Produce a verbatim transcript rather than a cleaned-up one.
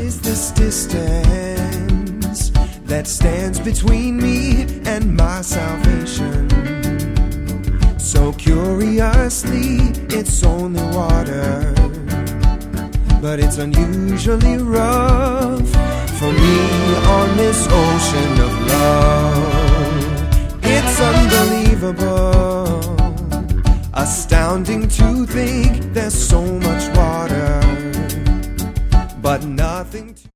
is this distance that stands between me and my salvation? So curiously, it's only water, but it's unusually rough for me on this ocean of love. It's unbelievable, astounding to think there's so much water, but nothing to